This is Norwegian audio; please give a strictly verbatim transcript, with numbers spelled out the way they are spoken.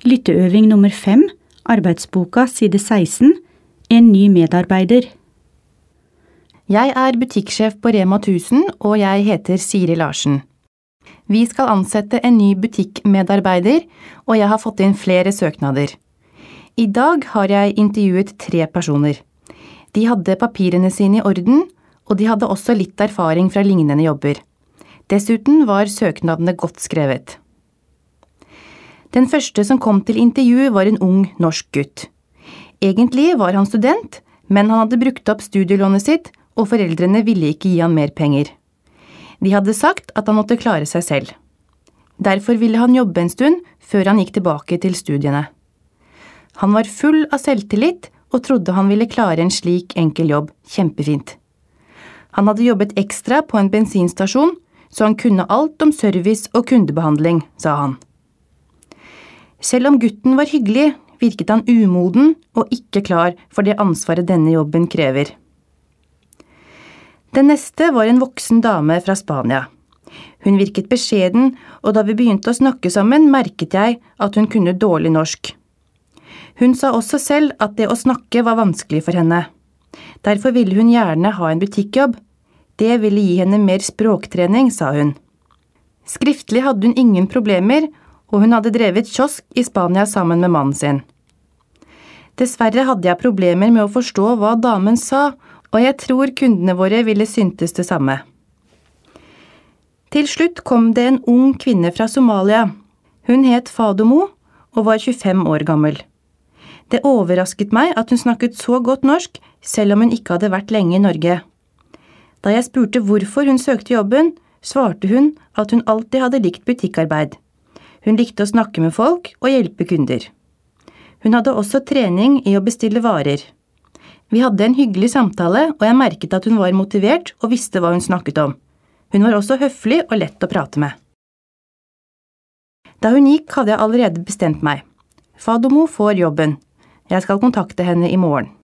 Lytteøving nummer fem, arbeidsboka, side seksten, en ny medarbeider. Jeg er butikksjef på Rema tusen, og jeg heter Siri Larsen. Vi skal ansette en ny butikkmedarbeider, og jeg har fått inn flere søknader. I dag har jeg intervjuet tre personer. De hadde papirene sine i orden, og de hadde også litt erfaring fra lignende jobber. Dessuten var søknadene godt skrevet. Den første som kom til intervju var en ung norsk gutt. Egentlig var han student, men han hadde brukt opp studielånet sitt, og foreldrene ville ikke gi han mer penger. De hadde sagt at han måtte klare seg selv. Derfor ville han jobbe en stund før han gikk tilbake til studiene. Han var full av selvtillit og trodde han ville klare en slik enkel jobb kjempefint. Han hadde jobbet ekstra på en bensinstasjon, så han kunne alt om service og kundebehandling, sa han. Selv om gutten var hyggelig, virket han umoden og ikke klar for det ansvaret denne jobben krever. Den neste var en voksen dame fra Spania. Hun virket beskjeden, og da vi begynte å snakke sammen, merket jeg at hun kunne dårlig norsk. Hun sa også selv at det å snakke var vanskelig for henne. Derfor ville hun gjerne ha en butikkjobb. Det ville gi henne mer språktrening, sa hun. Skriftlig hadde hun ingen problemer, og hun hadde drevet kiosk i Spania sammen med mannen sin. Dessverre hadde jeg problemer med å forstå hva damen sa, og jeg tror kundene våre ville syntes det samme. Til slutt kom det en ung kvinne fra Somalia. Hun het Fadomo og var tjuefem år gammel. Det overrasket meg at hun snakket så godt norsk, selv om hun ikke hadde vært lenge i Norge. Da jeg spurte hvorfor hun søkte jobben, svarte hun at hun alltid hadde likt butikkarbeid. Hun likte å snakke med folk og hjelpe kunder. Hun hadde også trening i å bestille varer. Vi hadde en hyggelig samtale, og jeg merket at hun var motivert og visste hva hun snakket om. Hun var også høflig og lett å prate med. Da hun gikk, hadde jeg allerede bestemt meg. Fadomo får jobben. Jeg skal kontakte henne i morgen.